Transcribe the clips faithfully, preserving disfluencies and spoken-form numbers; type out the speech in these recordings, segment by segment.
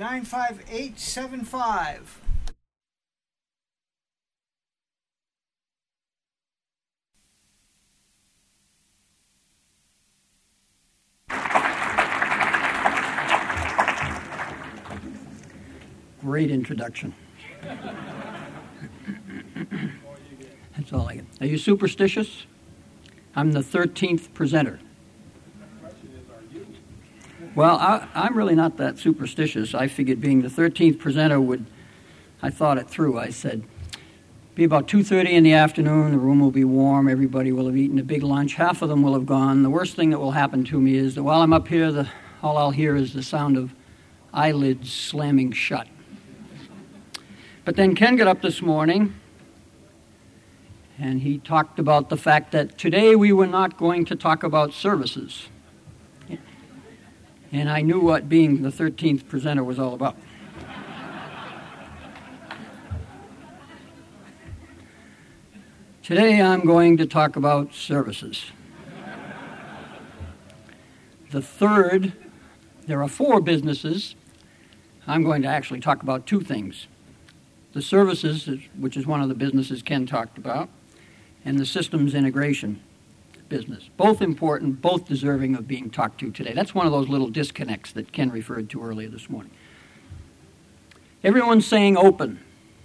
nine five eight seven five. Great introduction. That's all I get. Are you superstitious? I'm the thirteenth presenter. Well, I, I'm really not that superstitious. I figured being the thirteenth presenter would, I thought it through. I said, be about two thirty in the afternoon, the room will be warm, everybody will have eaten a big lunch, half of them will have gone. The worst thing that will happen to me is that while I'm up here, the, all I'll hear is the sound of eyelids slamming shut. But then Ken got up this morning, and he talked about the fact that today we were not going to talk about services. And I knew what being the thirteenth presenter was all about. Today I'm going to talk about services. The third, there are four businesses. I'm going to actually talk about two things. The services, which is one of the businesses Ken talked about, and the systems integration business. Both important, both deserving of being talked to today. That's one of those little disconnects that Ken referred to earlier this morning. Everyone's saying open.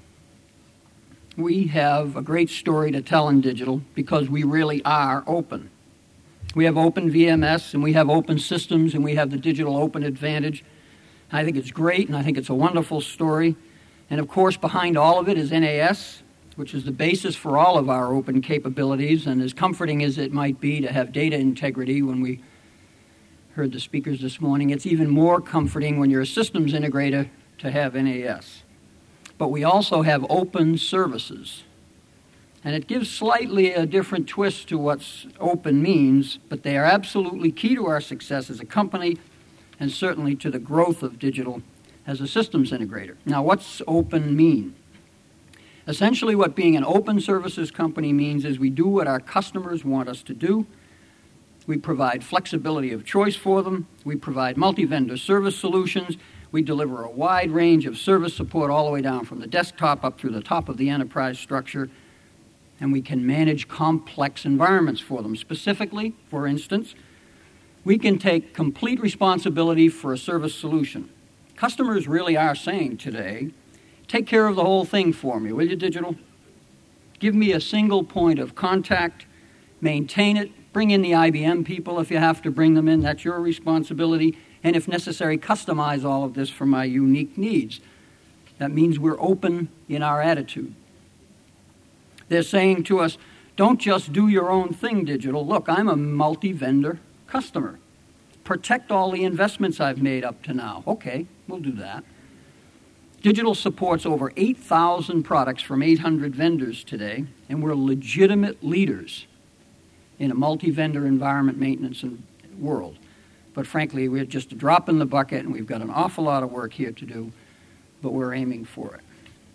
We have a great story to tell in digital because we really are open. We have open V M S and we have open systems and we have the digital open advantage. I think it's great and I think it's a wonderful story. And of course, behind all of it is N A S, which is the basis for all of our open capabilities. And as comforting as it might be to have data integrity when we heard the speakers this morning, it's even more comforting when you're a systems integrator to have N A S. But we also have open services. And it gives slightly a different twist to what open means, but they are absolutely key to our success as a company and certainly to the growth of digital as a systems integrator. Now, what's open mean? Essentially, what being an open services company means is we do what our customers want us to do. We provide flexibility of choice for them. We provide multi-vendor service solutions. We deliver a wide range of service support all the way down from the desktop up through the top of the enterprise structure. And we can manage complex environments for them. Specifically, for instance, we can take complete responsibility for a service solution. Customers really are saying today, take care of the whole thing for me, will you, digital? Give me a single point of contact, maintain it, bring in the I B M people if you have to bring them in, that's your responsibility, and if necessary, customize all of this for my unique needs. That means we're open in our attitude. They're saying to us, don't just do your own thing, digital. Look, I'm a multi-vendor customer. Protect all the investments I've made up to now. Okay, we'll do that. Digital supports over eight thousand products from eight hundred vendors today, and we're legitimate leaders in a multi-vendor environment maintenance world. But frankly, we're just a drop in the bucket, and we've got an awful lot of work here to do, but we're aiming for it.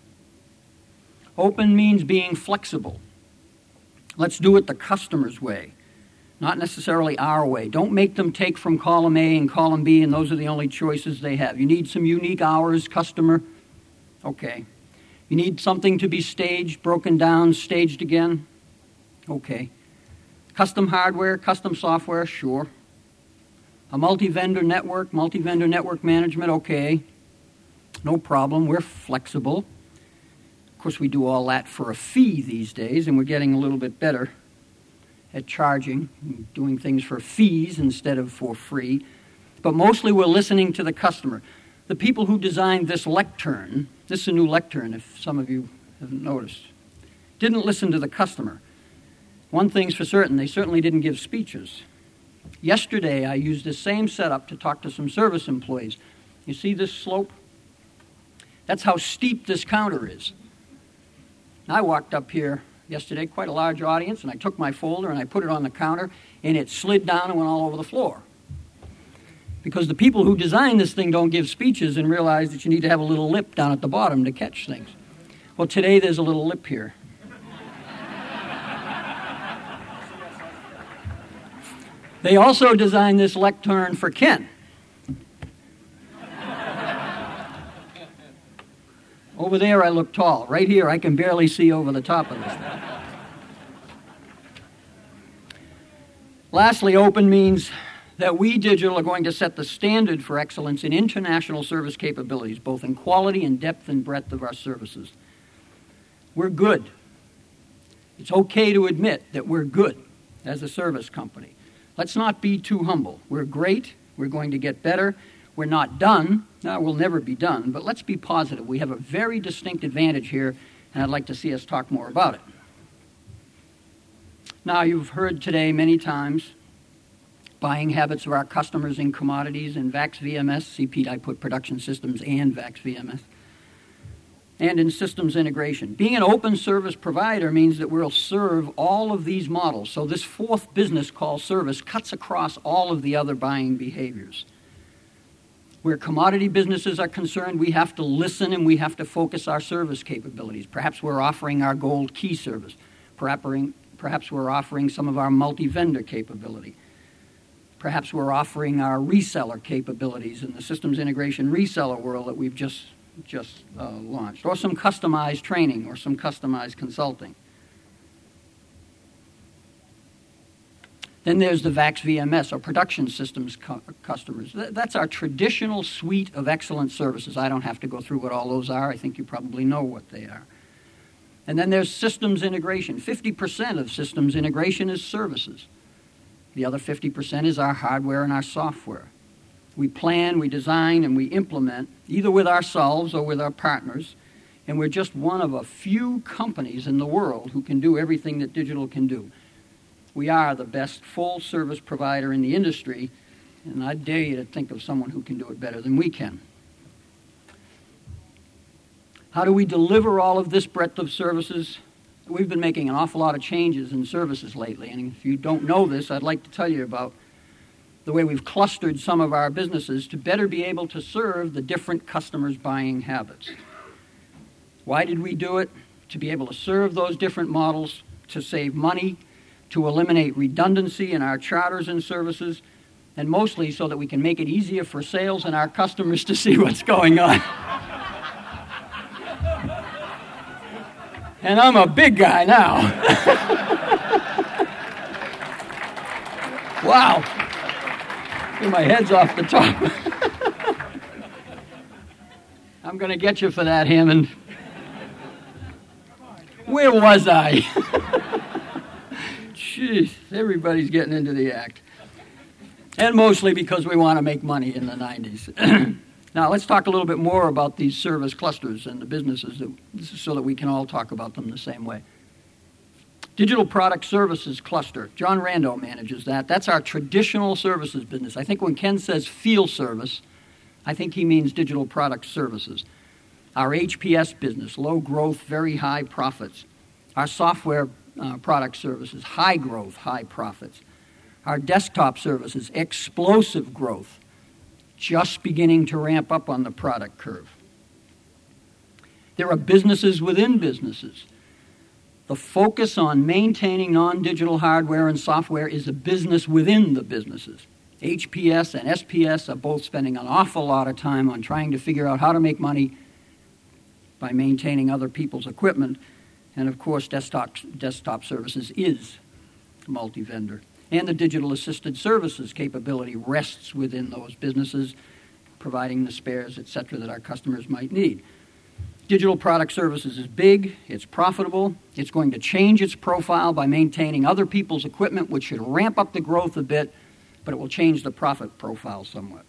Open means being flexible. Let's do it the customer's way. Not necessarily our way. Don't make them take from column A and column B, and those are the only choices they have. You need some unique hours, customer. Okay. You need something to be staged, broken down, staged again. Okay. Custom hardware, custom software, sure. A multi-vendor network, multi-vendor network management, okay. No problem. We're flexible. Of course, we do all that for a fee these days, and we're getting a little bit better at charging, doing things for fees instead of for free. But mostly we're listening to the customer. The people who designed this lectern, this is a new lectern if some of you haven't noticed, didn't listen to the customer. One thing's for certain, they certainly didn't give speeches. Yesterday I used this same setup to talk to some service employees. You see this slope? That's how steep this counter is. I walked up here yesterday, quite a large audience, and I took my folder and I put it on the counter, and it slid down and went all over the floor. Because the people who designed this thing don't give speeches and realize that you need to have a little lip down at the bottom to catch things. Well, today there's a little lip here. They also designed this lectern for Ken. Over there I look tall. Right here I can barely see over the top of this thing. Lastly, open means that we, Digital, are going to set the standard for excellence in international service capabilities, both in quality and depth and breadth of our services. We're good. It's okay to admit that we're good as a service company. Let's not be too humble. We're great. We're going to get better. We're not done. No, we'll never be done. But let's be positive. We have a very distinct advantage here, and I'd like to see us talk more about it. Now, you've heard today many times buying habits of our customers in commodities and VAX V M S. See, Pete, I put production systems and VAX V M S. And in systems integration. Being an open service provider means that we'll serve all of these models. So this fourth business called service cuts across all of the other buying behaviors. Where commodity businesses are concerned, we have to listen and we have to focus our service capabilities. Perhaps we're offering our gold key service. Perhaps we're offering some of our multi-vendor capability. Perhaps we're offering our reseller capabilities in the systems integration reseller world that we've just, just uh, launched, or some customized training or some customized consulting. Then there's the VAX V M S, or production systems cu- customers. Th- that's our traditional suite of excellent services. I don't have to go through what all those are. I think you probably know what they are. And then there's systems integration. fifty percent of systems integration is services. The other fifty percent is our hardware and our software. We plan, we design, and we implement, either with ourselves or with our partners, and we're just one of a few companies in the world who can do everything that Digital can do. We are the best full-service provider in the industry, and I dare you to think of someone who can do it better than we can. How do we deliver all of this breadth of services? We've been making an awful lot of changes in services lately, and if you don't know this, I'd like to tell you about the way we've clustered some of our businesses to better be able to serve the different customers' buying habits. Why did we do it? To be able to serve those different models, to save money, to eliminate redundancy in our charters and services, and mostly so that we can make it easier for sales and our customers to see what's going on. And I'm a big guy now. Wow. My head's off the top. I'm going to get you for that, Hammond. Where was I? Jeez, everybody's getting into the act. And mostly because we want to make money in the nineties. Now, let's talk a little bit more about these service clusters and the businesses that, so that we can all talk about them the same way. Digital Product Services Cluster. John Rando manages that. That's our traditional services business. I think when Ken says field service, I think he means Digital Product Services. Our H P S business, low growth, very high profits. Our software uh, product services, high growth, high profits. Our desktop services, explosive growth, just beginning to ramp up on the product curve. There are businesses within businesses. The focus on maintaining non-digital hardware and software is a business within the businesses. H P S and S P S are both spending an awful lot of time on trying to figure out how to make money by maintaining other people's equipment. And of course, desktop, desktop services is multi-vendor. And the digital assisted services capability rests within those businesses, providing the spares, et cetera, that our customers might need. Digital Product Services is big, it's profitable, it's going to change its profile by maintaining other people's equipment, which should ramp up the growth a bit, but it will change the profit profile somewhat.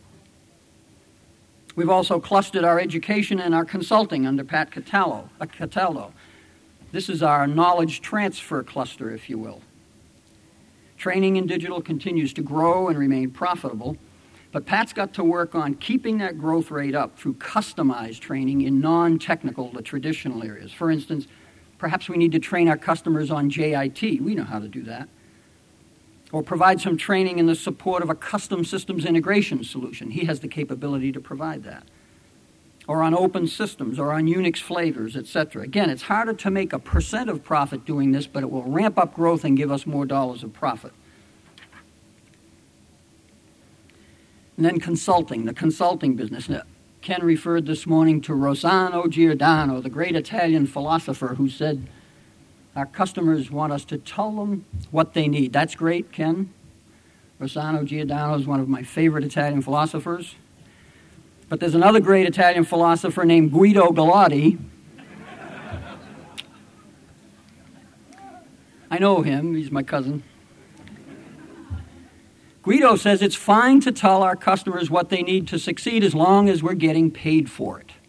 We've also clustered our education and our consulting under Pat Cataldo. Uh, Cataldo. This is our knowledge transfer cluster, if you will. Training in digital continues to grow and remain profitable, but Pat's got to work on keeping that growth rate up through customized training in non-technical, the traditional areas. For instance, perhaps we need to train our customers on J I T. We know how to do that. Or provide some training in the support of a custom systems integration solution. He has the capability to provide that. Or on open systems, or on Unix flavors, et cetera. Again, it's harder to make a percent of profit doing this, but it will ramp up growth and give us more dollars of profit. And then consulting, the consulting business. Now, Ken referred this morning to Rossano Giordano, the great Italian philosopher who said, our customers want us to tell them what they need. That's great, Ken. Rossano Giordano is one of my favorite Italian philosophers. But there's another great Italian philosopher named Guido Galati. I know him. He's my cousin. Guido says it's fine to tell our customers what they need to succeed as long as we're getting paid for it.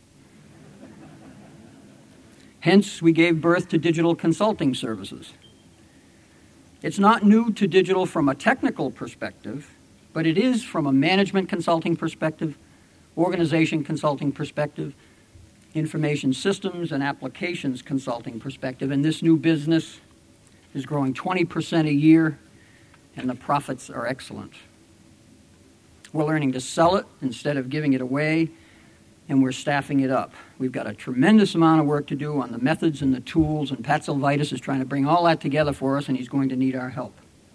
Hence, we gave birth to digital consulting services. It's not new to digital from a technical perspective, but it is from a management consulting perspective, organization consulting perspective, information systems and applications consulting perspective. And this new business is growing twenty percent a year, and the profits are excellent. We're learning to sell it instead of giving it away, and we're staffing it up. We've got a tremendous amount of work to do on the methods and the tools, and Pat Silvitis is trying to bring all that together for us, and he's going to need our help.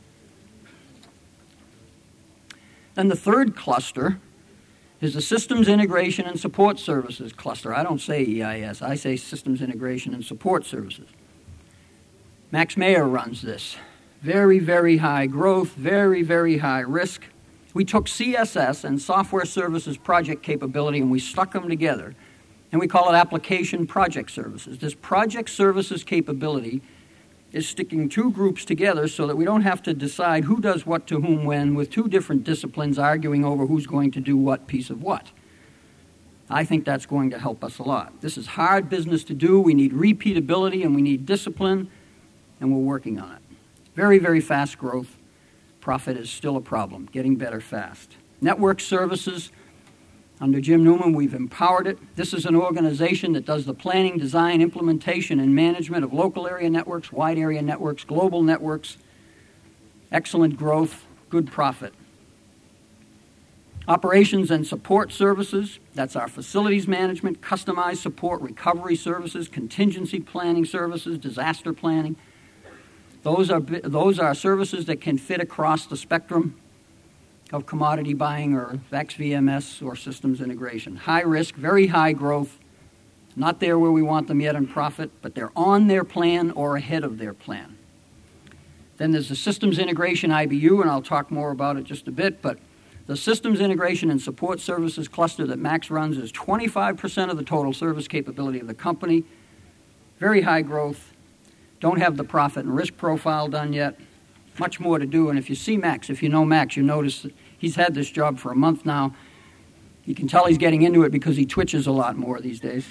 Then the third cluster is the Systems Integration and Support Services cluster. I don't say E I S, I say Systems Integration and Support Services. Max Mayer runs this. Very, very high growth, very, very high risk. We took C S S and Software Services Project Capability and we stuck them together, and we call it Application Project Services. This Project Services capability is sticking two groups together so that we don't have to decide who does what to whom when with two different disciplines arguing over who's going to do what piece of what. I think that's going to help us a lot. This is hard business to do. We need repeatability and we need discipline, and we're working on it. Very, very fast growth. Profit is still a problem, getting better fast. Network services, under Jim Newman, we've empowered it. This is an organization that does the planning, design, implementation, and management of local area networks, wide area networks, global networks. Excellent growth, good profit. Operations and support services, that's our facilities management, customized support, recovery services, contingency planning services, disaster planning. Those are, those are services that can fit across the spectrum of commodity buying or X V M S or systems integration. High risk, very high growth, not there where we want them yet in profit, but they're on their plan or ahead of their plan. Then there's the Systems Integration I B U, and I'll talk more about it just a bit, but the Systems Integration and Support Services cluster that Max runs is twenty-five percent of the total service capability of the company. Very high growth. Don't have the profit and risk profile done yet. Much more to do. And if you see Max, if you know Max, you notice that he's had this job for a month now. You can tell he's getting into it because he twitches a lot more these days.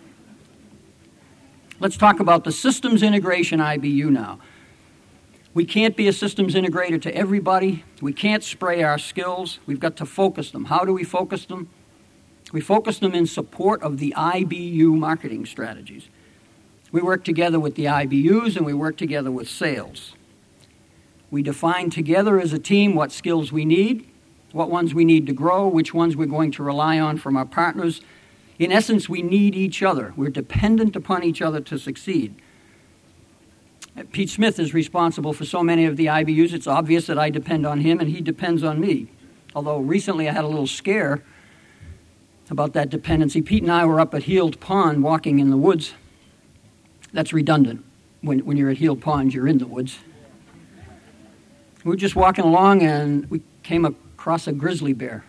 Let's talk about the Systems Integration I B U now. We can't be a systems integrator to everybody. We can't spray our skills. We've got to focus them. How do we focus them? We focus them in support of the I B U marketing strategies. We work together with the I B Us and we work together with sales. We define together as a team what skills we need, what ones we need to grow, which ones we're going to rely on from our partners. In essence, we need each other. We're dependent upon each other to succeed. Pete Smith is responsible for so many of the I B Us. It's obvious that I depend on him and he depends on me. Although recently I had a little scare about that dependency. Pete and I were up at Heald Pond walking in the woods. That's redundant. When, when you're at Heald Pond, you're in the woods. We were just walking along and we came across a grizzly bear.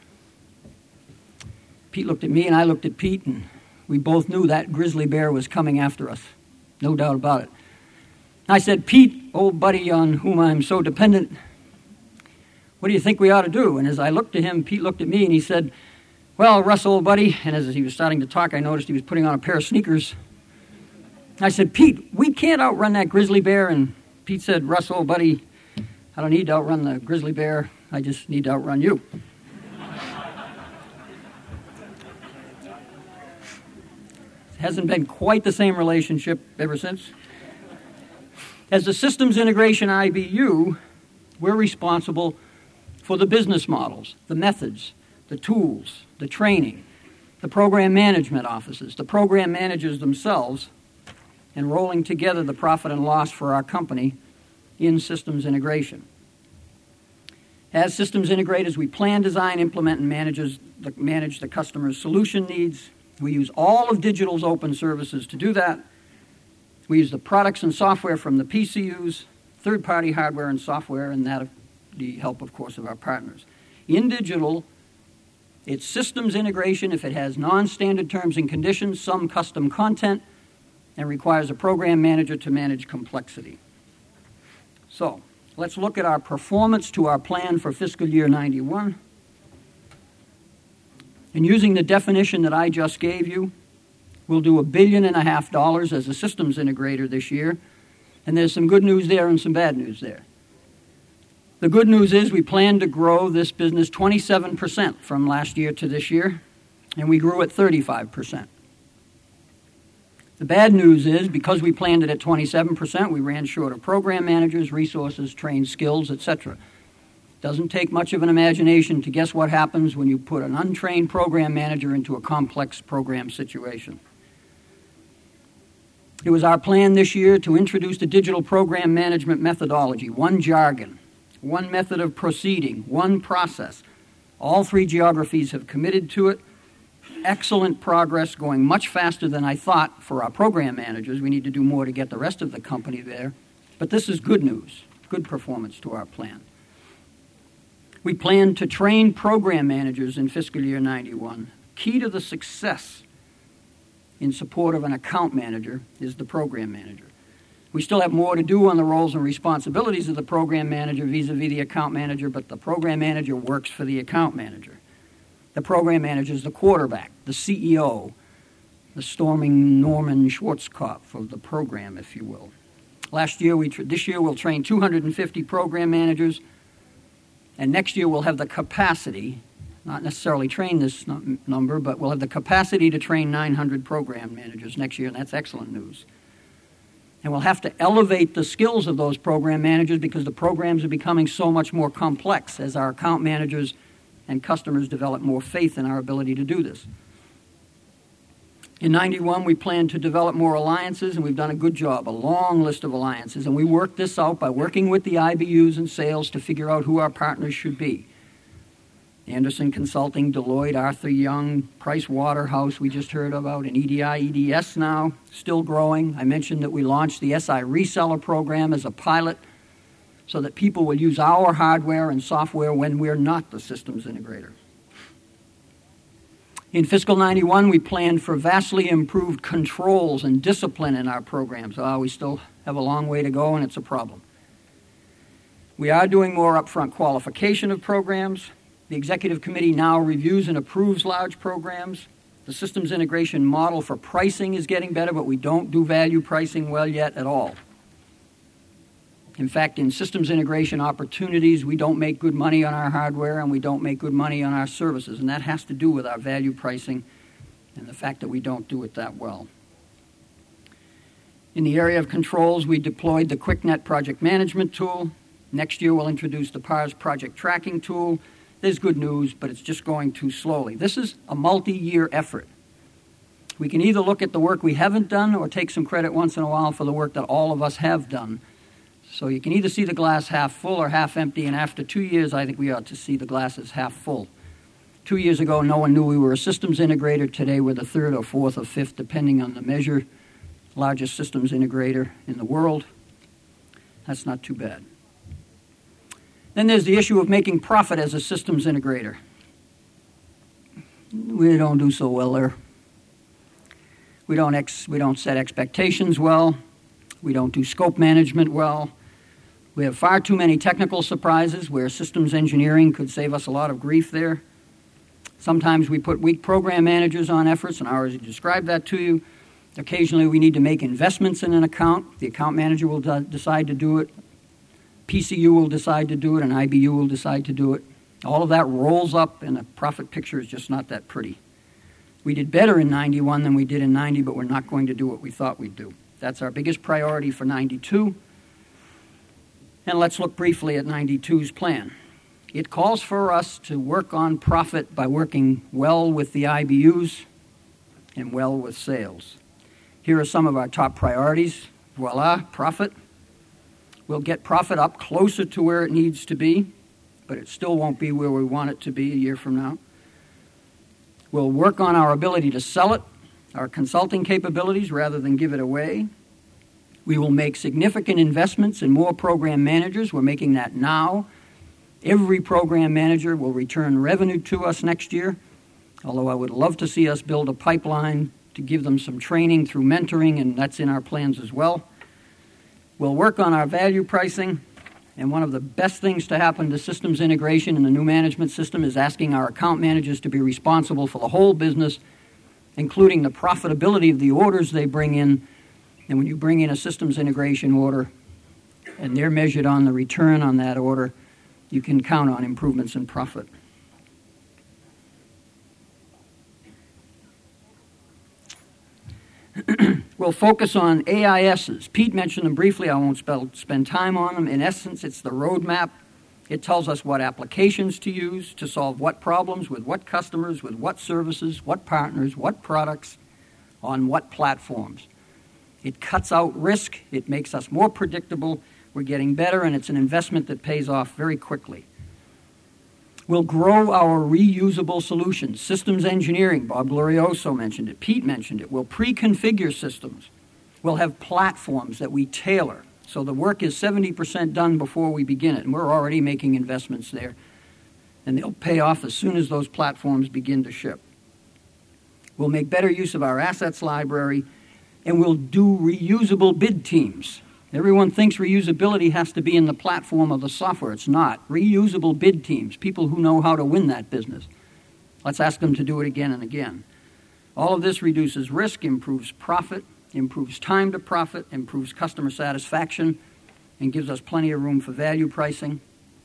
Pete looked at me and I looked at Pete, and we both knew that grizzly bear was coming after us. No doubt about it. I said, Pete, old buddy on whom I'm so dependent, what do you think we ought to do? And as I looked at him, Pete looked at me and he said, well, Russ, old buddy, and as he was starting to talk, I noticed he was putting on a pair of sneakers. I said, Pete, we can't outrun that grizzly bear. And Pete said, Russ, old buddy, I don't need to outrun the grizzly bear. I just need to outrun you. It hasn't been quite the same relationship ever since. As the Systems Integration I B U, we're responsible for the business models, the methods, the tools, the training, the program management offices, the program managers themselves, and rolling together the profit and loss for our company in systems integration. As systems integrators, we plan, design, implement, and manage, the, manage the customer's solution needs. We use all of Digital's open services to do that. We use the products and software from the P C Us, third-party hardware and software, and that, the help, of course, of our partners. In Digital, it's systems integration if it has non-standard terms and conditions, some custom content, and requires a program manager to manage complexity. So, let's look at our performance to our plan for fiscal year ninety-one. And using the definition that I just gave you, we'll do a billion and a half dollars as a systems integrator this year. And there's some good news there and some bad news there. The good news is we plan to grow this business twenty-seven percent from last year to this year, and we grew at thirty-five percent. The bad news is because we planned it at twenty-seven percent, we ran short of program managers, resources, trained skills, et cetera. Doesn't take much of an imagination to guess what happens when you put an untrained program manager into a complex program situation. It was our plan this year to introduce the digital program management methodology, one jargon, one method of proceeding, one process. All three geographies have committed to it. Excellent progress, going much faster than I thought for our program managers. We need to do more to get the rest of the company there. But this is good news, good performance to our plan. We plan to train program managers in fiscal year ninety-one. Key to the success in support of an account manager is the program manager. We still have more to do on the roles and responsibilities of the program manager vis-a-vis the account manager, but the program manager works for the account manager. The program manager is the quarterback, the C E O, the storming Norman Schwarzkopf of the program, if you will. Last year, we tra- this year we'll train two hundred fifty program managers, and next year we'll have the capacity, not necessarily train this n- number, but we'll have the capacity to train nine hundred program managers next year, and that's excellent news. And we'll have to elevate the skills of those program managers because the programs are becoming so much more complex as our account managers and customers develop more faith in our ability to do this. In ninety-one, we plan to develop more alliances, and we've done a good job, a long list of alliances. And we worked this out by working with the I B Us and sales to figure out who our partners should be. Anderson Consulting, Deloitte, Arthur Young, Price Waterhouse we just heard about, and E D I, E D S now, still growing. I mentioned that we launched the S I reseller program as a pilot so that people will use our hardware and software when we're not the systems integrator. In fiscal ninety-one, we planned for vastly improved controls and discipline in our programs. Oh, we still have a long way to go, and it's a problem. We are doing more upfront qualification of programs. The executive committee now reviews and approves large programs. The systems integration model for pricing is getting better, but we don't do value pricing well yet at all. In fact, in systems integration opportunities, we don't make good money on our hardware and we don't make good money on our services, and that has to do with our value pricing and the fact that we don't do it that well. In the area of controls, we deployed the QuickNet project management tool. Next year, we'll introduce the P A R S project tracking tool. There's good news, but it's just going too slowly. This is a multi-year effort. We can either look at the work we haven't done or take some credit once in a while for the work that all of us have done. So you can either see the glass half full or half empty, and after two years, I think we ought to see the glass as half full. Two years ago, no one knew we were a systems integrator. Today, we're the third or fourth or fifth, depending on the measure, largest systems integrator in the world. That's not too bad. Then there's the issue of making profit as a systems integrator. We don't do so well there. We don't ex- we don't set expectations well. We don't do scope management well. We have far too many technical surprises where systems engineering could save us a lot of grief there. Sometimes we put weak program managers on efforts, and I already described that to you. Occasionally we need to make investments in an account. The account manager will de- decide to do it. P C U will decide to do it, and I B U will decide to do it. All of that rolls up, and the profit picture is just not that pretty. We did better in ninety-one than we did in ninety, but we're not going to do what we thought we'd do. That's our biggest priority for ninety-two. And let's look briefly at ninety-two's plan. It calls for us to work on profit by working well with the I B Us and well with sales. Here are some of our top priorities. Voila, profit. We'll get profit up closer to where it needs to be, but it still won't be where we want it to be a year from now. We'll work on our ability to sell it, our consulting capabilities, rather than give it away. We will make significant investments in more program managers. We're making that now. Every program manager will return revenue to us next year, although I would love to see us build a pipeline to give them some training through mentoring, and that's in our plans as well. We'll work on our value pricing, and one of the best things to happen to systems integration in the new management system is asking our account managers to be responsible for the whole business, including the profitability of the orders they bring in. And when you bring in a systems integration order and they're measured on the return on that order, you can count on improvements in profit. We'll focus on A I Ss. Pete mentioned them briefly. I won't spell, spend time on them. In essence, it's the roadmap. It tells us what applications to use to solve what problems, with what customers, with what services, what partners, what products, on what platforms. It cuts out risk. It makes us more predictable. We're getting better, and it's an investment that pays off very quickly. We'll grow our reusable solutions. Systems engineering, Bob Glorioso mentioned it. Pete mentioned it. We'll pre-configure systems. We'll have platforms that we tailor. So the work is seventy percent done before we begin it, and we're already making investments there. And they'll pay off as soon as those platforms begin to ship. We'll make better use of our assets library, and we'll do reusable bid teams. Everyone thinks reusability has to be in the platform of the software. It's not. Reusable bid teams, people who know how to win that business. Let's ask them to do it again and again. All of this reduces risk, improves profit, improves time to profit, improves customer satisfaction, and gives us plenty of room for value pricing.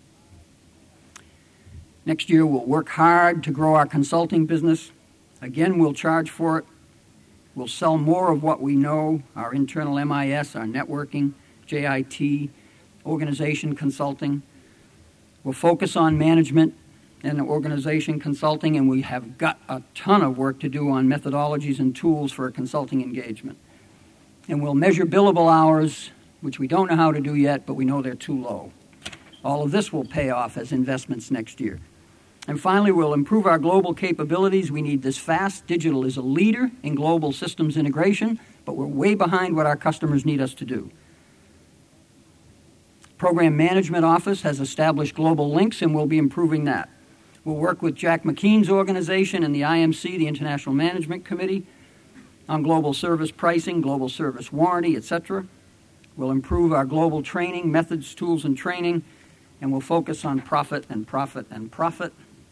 Next year, we'll work hard to grow our consulting business. Again, we'll charge for it. We'll sell more of what we know, our internal M I S, our networking, J I T, organization consulting. We'll focus on management and organization consulting, and we have got a ton of work to do on methodologies and tools for a consulting engagement. And we'll measure billable hours, which we don't know how to do yet, but we know they're too low. All of this will pay off as investments next year. And finally, we'll improve our global capabilities. We need this fast. Digital is a leader in global systems integration, but we're way behind what our customers need us to do. Program Management Office has established global links, and we'll be improving that. We'll work with Jack McKean's organization and the I M C, the International Management Committee, on global service pricing, global service warranty, et cetera. We'll improve our global training, methods, tools, and training, and we'll focus on profit and profit and profit.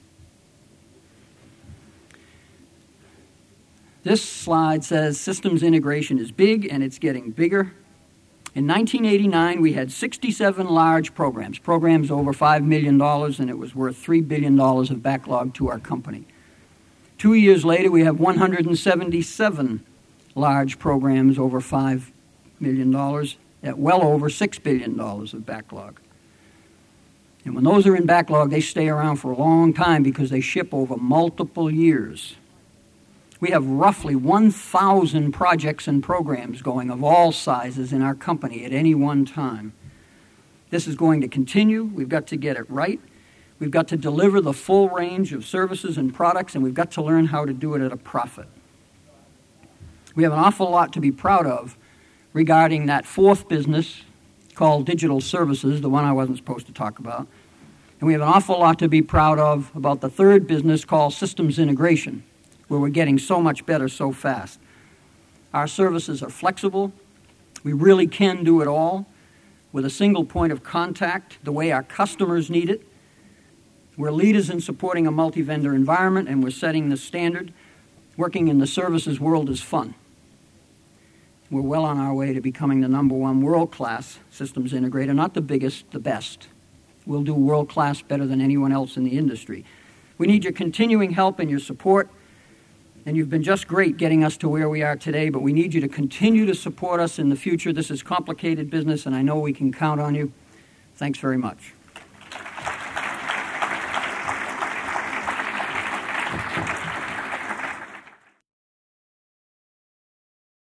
This slide says systems integration is big, and it's getting bigger. In nineteen eighty-nine, we had sixty-seven large programs, programs over five million dollars, and it was worth three billion dollars of backlog to our company. Two years later, we have one hundred seventy-seven large programs over five million dollars at well over six billion dollars of backlog. And when those are in backlog, they stay around for a long time because they ship over multiple years. We have roughly one thousand projects and programs going of all sizes in our company at any one time. This is going to continue. We've got to get it right. We've got to deliver the full range of services and products, and we've got to learn how to do it at a profit. We have an awful lot to be proud of regarding that fourth business called digital services, the one I wasn't supposed to talk about. And we have an awful lot to be proud of about the third business called systems integration, where we're getting so much better so fast. Our services are flexible. We really can do it all with a single point of contact, the way our customers need it. We're leaders in supporting a multi-vendor environment, and we're setting the standard. Working in the services world is fun. We're well on our way to becoming the number one world-class systems integrator, not the biggest, the best. We'll do world-class better than anyone else in the industry. We need your continuing help and your support. And you've been just great getting us to where we are today, but we need you to continue to support us in the future. This is complicated business, and I know we can count on you. Thanks very much.